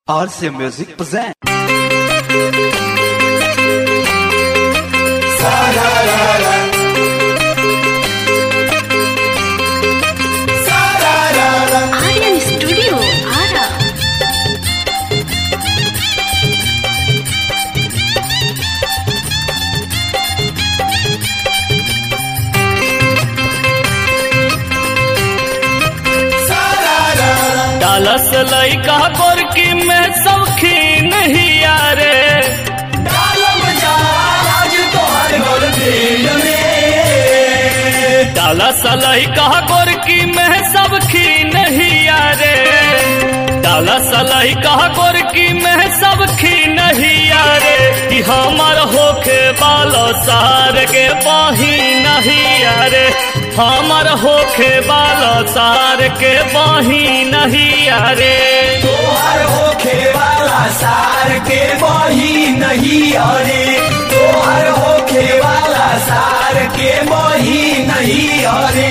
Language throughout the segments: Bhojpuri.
RC Music present. Aryan Studio, Ara. डालस लइका गोरकी में सौखी नहीं यारे डालस लइका गोरकी में सौखी नहीं यारे डालस लइका गोरकी में सौखी नहीं यारे कि हमार होखे बालो सार के बाही नहीं यारे हमार होखे बालो सार के बाही नहीं यारे तोहर होखे वाला सार के बही नहीं अरे तोहर होखे वाला सार के बही नहीं अरे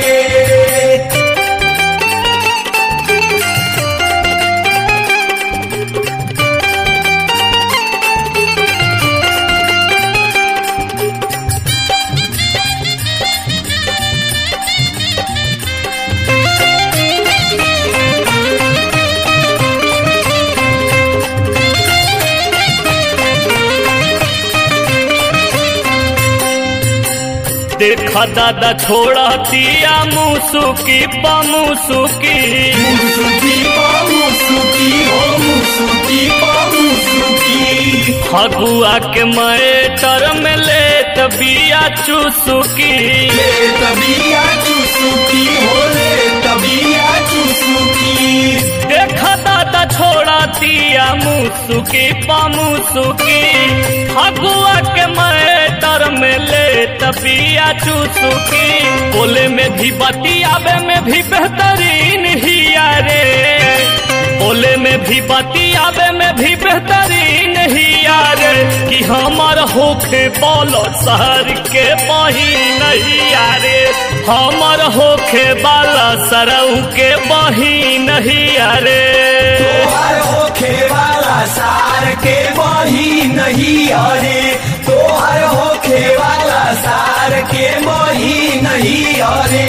देखा दादा छोड़ा तिया मुसुकी पमुसुकी मुसुकी मुसुकी हो मुसुकी मुसुकी फगुआ के मैटर में ले तबिया चुसुकी ले तबिया चुसुकी हो ले तबिया चुसुकी देखा दादा छोड़ा तिया मुसुकी पमुसुकी फगुआ के मैटर में ले तबिया चुसुकी बोले में भी बतियाबे में भी बेहतरीन ही यारे बोले में भी बतियाबे में भी बेहतरीन ही यारे कि हमार होखे बोलो शहर के बही नहीं यारे हमार होखे बाला सरऊ के बही नहीं यारे तोहर होखे वाला सार के बही नहीं अरे तोहर होखे वाला सार के बही नहीं अरे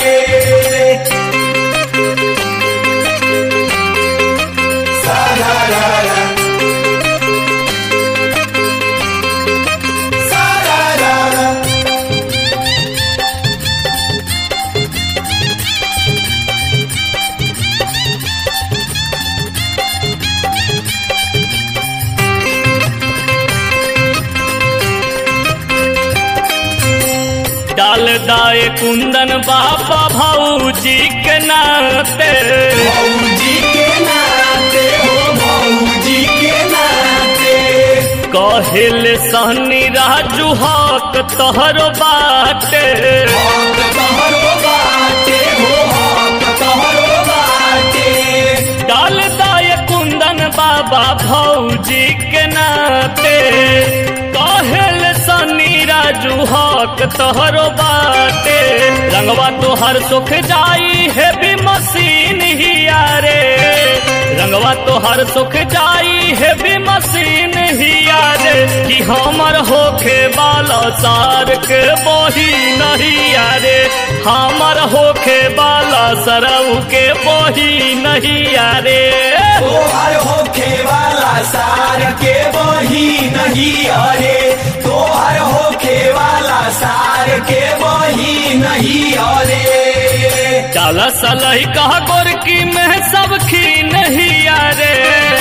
डाल दाए कुंदन बाबा भाऊजी के नाते भौजी के नाते हो भौजी के नाते कहिल सहनी राजू हक तोहरो बाटे हक तोहरो बाटे हो हक तोहरो बाटे डाल दाए कुंदन बाबा भौजी के नाते कहिल सहनी राजू हक तोहरो बाटे रंगवा तोहर सुख जाई है भी मशीन ही यारे रंगवा तोहर सुख जाई है भी मशीन ही यारे कि हमर होखे बाला सार के बही नहीं यारे हमर होखे बाला सरऊ के बही नहीं यारे तोहर होखे वाला सार के बही नहीं अरे तोहर होखे वाला सार के बही नहीं अरे डाला सलही कहा गोरकी में सबकी नहीं यारे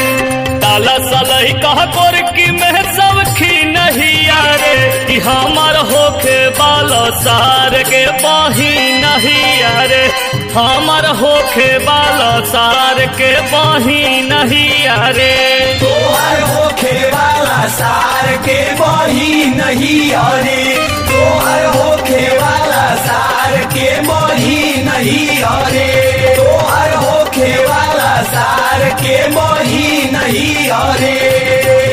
डाला सलही कहा गोरकी में सबकी नहीं यारे कि हमार होखे बालो सार के बही नहीं यारे हमार होखे बालो सार के बही नहीं यारे तोहर होखे वाला सार के बही नहीं अरे तोहर होखे वाला सार के बही नहीं अरे तोहर होखे वाला सार के बही नहीं अरे